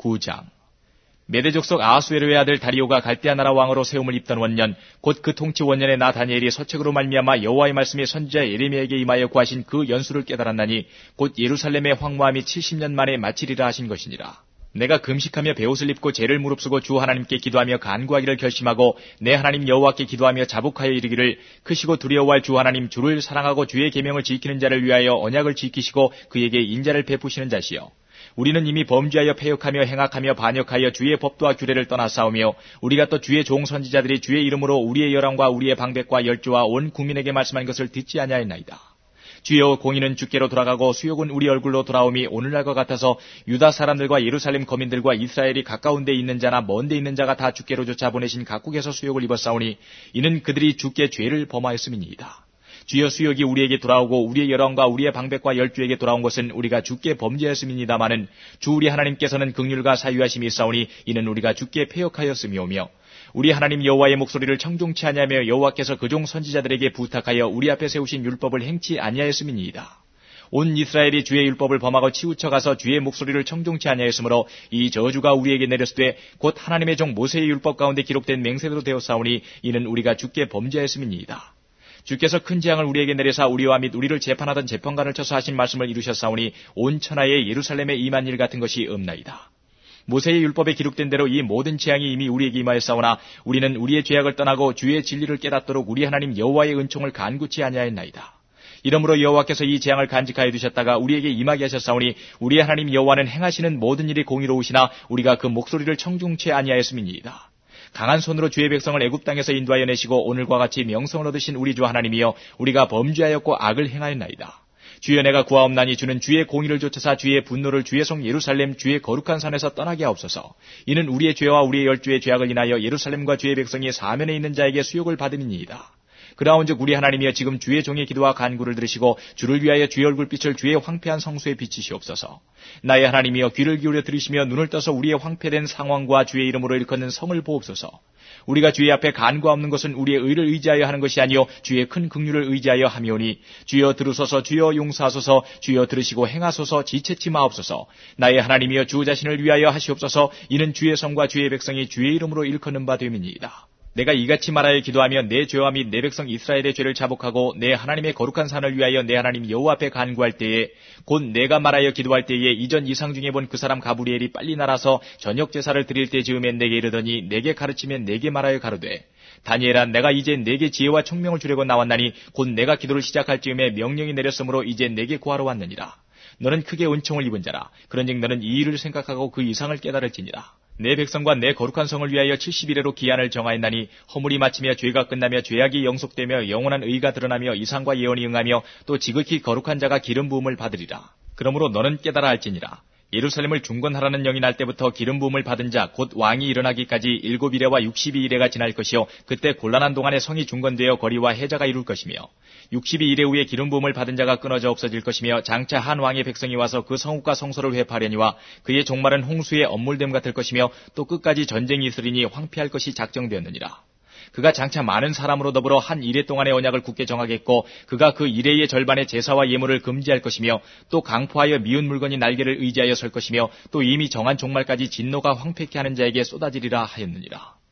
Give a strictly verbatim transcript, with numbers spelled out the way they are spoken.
구 장. 메대 족속 아하수에르의 아들 다리오가 갈대아 나라 왕으로 세움을 입던 원년, 곧 그 통치 원년에 나 다니엘이 서책으로 말미암아 여호와의 말씀이 선지자 예레미야에게 임하여 구하신 그 연수를 깨달았나니 곧 예루살렘의 황무함이 칠십 년 만에 마치리라 하신 것이니라. 내가 금식하며 베옷을 입고 죄를 무릅쓰고 주 하나님께 기도하며 간구하기를 결심하고 내 하나님 여호와께 기도하며 자복하여 이르기를, 크시고 두려워할 주 하나님, 주를 사랑하고 주의 계명을 지키는 자를 위하여 언약을 지키시고 그에게 인자를 베푸시는 자시여. 우리는 이미 범죄하여 패역하며 행악하며 반역하여 주의 법도와 규례를 떠나 싸우며 우리가 또 주의 종 선지자들이 주의 이름으로 우리의 열왕과 우리의 방백과 열조와 온 국민에게 말씀한 것을 듣지 아니하였나이다. 주여, 공의는 주께로 돌아가고 수욕은 우리 얼굴로 돌아옴이 오늘날과 같아서 유다 사람들과 예루살렘 거민들과 이스라엘이 가까운 데 있는 자나 먼 데 있는 자가 다 주께로 쫓아 보내신 각국에서 수욕을 입었사오니 이는 그들이 주께 죄를 범하였음이니이다. 주여, 수욕이 우리에게 돌아오고 우리의 열왕과 우리의 방백과 열주에게 돌아온 것은 우리가 주께 범죄했음이니다마는 주 우리 하나님께서는 긍휼과 사유하심이 있사오니 이는 우리가 주께 패역하였음이오며 우리 하나님 여호와의 목소리를 청종치 아니하며 여호와께서 그종 선지자들에게 부탁하여 우리 앞에 세우신 율법을 행치 아니하였음이니이다. 온 이스라엘이 주의 율법을 범하고 치우쳐 가서 주의 목소리를 청종치 아니하였으므로 이 저주가 우리에게 내렸으되 곧 하나님의 종 모세의 율법 가운데 기록된 맹세대로 되었사오니 이는 우리가 주께 범죄했음이니이다. 주께서 큰 재앙을 우리에게 내려사 우리와 및 우리를 재판하던 재판관을 쳐서 하신 말씀을 이루셨사오니 온 천하에 예루살렘에 임한 일 같은 것이 없나이다. 모세의 율법에 기록된 대로 이 모든 재앙이 이미 우리에게 임하였사오나 우리는 우리의 죄악을 떠나고 주의 진리를 깨닫도록 우리 하나님 여호와의 은총을 간구치 아니하였나이다. 이러므로 여호와께서 이 재앙을 간직하여 두셨다가 우리에게 임하게 하셨사오니 우리의 하나님 여호와는 행하시는 모든 일이 공의로우시나 우리가 그 목소리를 청중치 아니하였음이니이다. 강한 손으로 주의 백성을 애굽 땅에서 인도하여 내시고 오늘과 같이 명성을 얻으신 우리 주 하나님이여, 우리가 범죄하였고 악을 행하였나이다. 주여, 내가 구하옵나니 주는 주의 공의를 좇으사 주의 분노를 주의 성 예루살렘 주의 거룩한 산에서 떠나게 하옵소서. 이는 우리의 죄와 우리의 열주의 죄악을 인하여 예루살렘과 주의 백성이 사면에 있는 자에게 수욕을 받으니이다. 그라온즉 우리 하나님이여, 지금 주의 종의 기도와 간구를 들으시고 주를 위하여 주의 얼굴빛을 주의 황폐한 성소에 비치시옵소서. 나의 하나님이여, 귀를 기울여 들으시며 눈을 떠서 우리의 황폐된 상황과 주의 이름으로 일컫는 성을 보옵소서. 우리가 주의 앞에 간구하옵는 것은 우리의 의를 의지하여 하는 것이 아니요 주의 큰 긍휼을 의지하여 함이오니, 주여 들으소서. 주여 용서하소서. 주여 들으시고 행하소서. 지체치 마옵소서. 나의 하나님이여, 주 자신을 위하여 하시옵소서. 이는 주의 성과 주의 백성이 주의 이름으로 일컫는 바 됨이니이다. 내가 이같이 말하여 기도하며 내 죄와 및 내 백성 이스라엘의 죄를 자복하고 내 하나님의 거룩한 산을 위하여 내 하나님 여호와 앞에 간구할 때에, 곧 내가 말하여 기도할 때에 이전 이상 중에 본 그 사람 가브리엘이 빨리 날아서 저녁 제사를 드릴 때 즈음에 내게 이르더니 내게 가르치며 내게 말하여 가로되, 다니엘아, 내가 이제 내게 지혜와 총명을 주려고 나왔나니 곧 내가 기도를 시작할 즈음에 명령이 내렸으므로 이제 내게 구하러 왔느니라. 너는 크게 은총을 입은 자라. 그런즉 너는 이 일을 생각하고 그 이상을 깨달을지니라. 내 백성과 내 거룩한 성을 위하여 칠십 일에로 기한을 정하였나니 허물이 마치며 죄가 끝나며 죄악이 영속되며 영원한 의가 드러나며 이상과 예언이 응하며 또 지극히 거룩한 자가 기름 부음을 받으리라. 그러므로 너는 깨달아 알지니라. 예루살렘을 중건하라는 영이 날 때부터 기름 부음을 받은 자 곧 왕이 일어나기까지 일곱 이래와 육십이 이래가 지날 것이요 그때 곤란한 동안에 성이 중건되어 거리와 해자가 이룰 것이며 육십이 이래 후에 기름 부음을 받은 자가 끊어져 없어질 것이며 장차 한 왕의 백성이 와서 그 성읍과 성소를 회파하려니와 그의 종말은 홍수의 엄물됨 같을 것이며 또 끝까지 전쟁이 있으리니 황폐할 것이 작정되었느니라. 그가 장차 많은 사람으로 더불어 한 이래 동안의 언약을 굳게 정하겠고 그가 그 이래의 절반의 제사와 예물을 금지할 것이며 또 강포하여 미운 물건이 날개를 의지하여 설 것이며 또 이미 정한 종말까지 진노가 황폐케 하는 자에게 쏟아지리라 하였느니라.